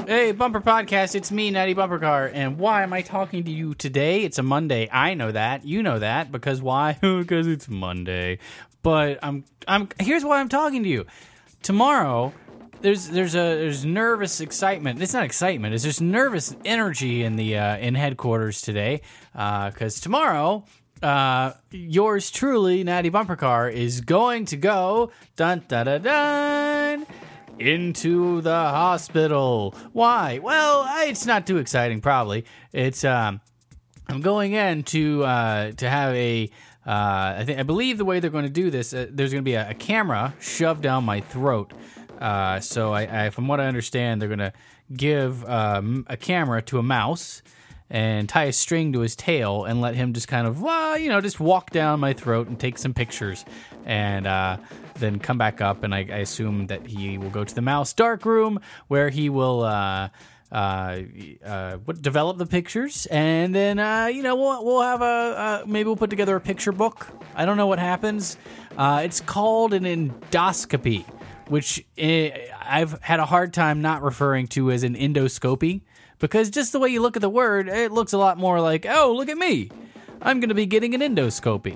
Hey, Bumper Podcast, it's me, Natty Bumper Car, and why am I talking to you today? It's a Monday. I know that. You know that. Because why? Because it's Monday. But here's why I'm talking to you. Tomorrow, there's nervous excitement. It's not excitement. It's just nervous energy in the in headquarters today. Because tomorrow, yours truly, Natty Bumper Car, is going to go dun dun dun dun into the hospital. Why? Well, it's not too exciting. Probably it's I'm going in to have a. I believe the way they're going to do this, there's going to be a camera shoved down my throat. So I from what I understand, they're going to give a camera to a mouse and tie a string to his tail and let him just kind of, just walk down my throat and take some pictures and then come back up. And I assume that he will go to the mouse dark room where he will develop the pictures. And then, we'll have maybe we'll put together a picture book. I don't know what happens. It's called an endoscopy, which I've had a hard time not referring to as an endoscopy. Because just the way you look at the word, it looks a lot more like, oh, look at me. I'm going to be getting an endoscopy.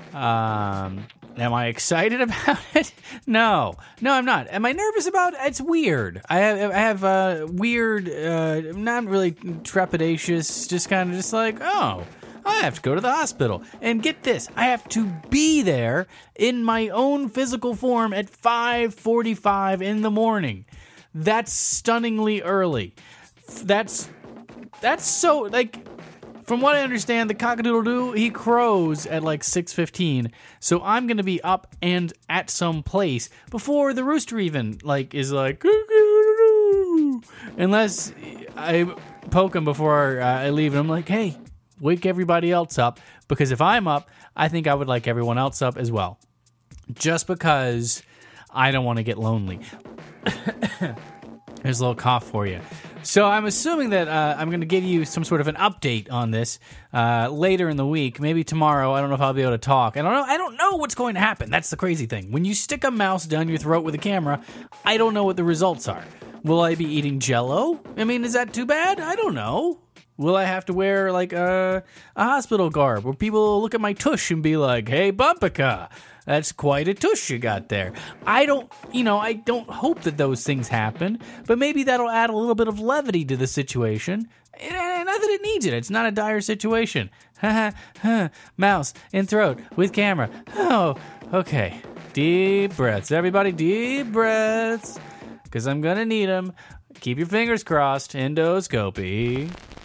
Am I excited about it? No, I'm not. Am I nervous about it? It's weird. I have weird, not really trepidatious, just kind of just like, oh, I have to go to the hospital. And get this, I have to be there in my own physical form at 5:45 in the morning. That's stunningly early. That's so, like, from what I understand, the cock-a-doodle-doo, he crows at like 6:15. So I'm going to be up and at some place before the rooster even, like, is like, cock-a-doodle-doo. Unless I poke him before I leave and I'm like, hey, wake everybody else up. Because if I'm up, I think I would like everyone else up as well. Just because I don't want to get lonely. Here's a little cough for you. So I'm assuming that I'm going to give you some sort of an update on this later in the week, maybe tomorrow. I don't know if I'll be able to talk. I don't know what's going to happen. That's the crazy thing. When you stick a mouse down your throat with a camera, I don't know what the results are. Will I be eating Jell-O? I mean, is that too bad? I don't know. Will I have to wear like a hospital garb where people look at my tush and be like, hey, Bumpika, that's quite a tush you got there. I don't hope that those things happen, but maybe that'll add a little bit of levity to the situation. Not that it needs it. It's not a dire situation. Mouse in throat with camera. Oh, okay. Deep breaths. Everybody, deep breaths. Because I'm going to need them. Keep your fingers crossed. Endoscopy.